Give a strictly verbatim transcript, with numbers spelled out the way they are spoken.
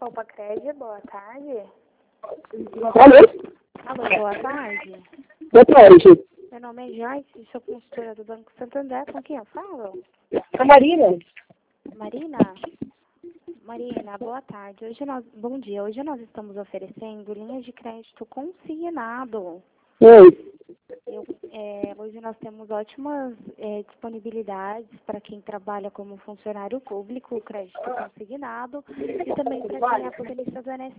Copa Crédito, boa tarde. Alô? Alô, boa tarde. Boa tarde. Meu nome é Joyce, sou consultora do Banco Santander. Com quem eu falo? A Marina. Marina? Marina, boa tarde. Hoje nós, bom dia. Hoje nós estamos oferecendo linhas de crédito consignado. Oi. Eu, é, hoje nós temos ótimas é, disponibilidades para quem trabalha como funcionário público, crédito consignado, e também para quem é aposentista do I N S S.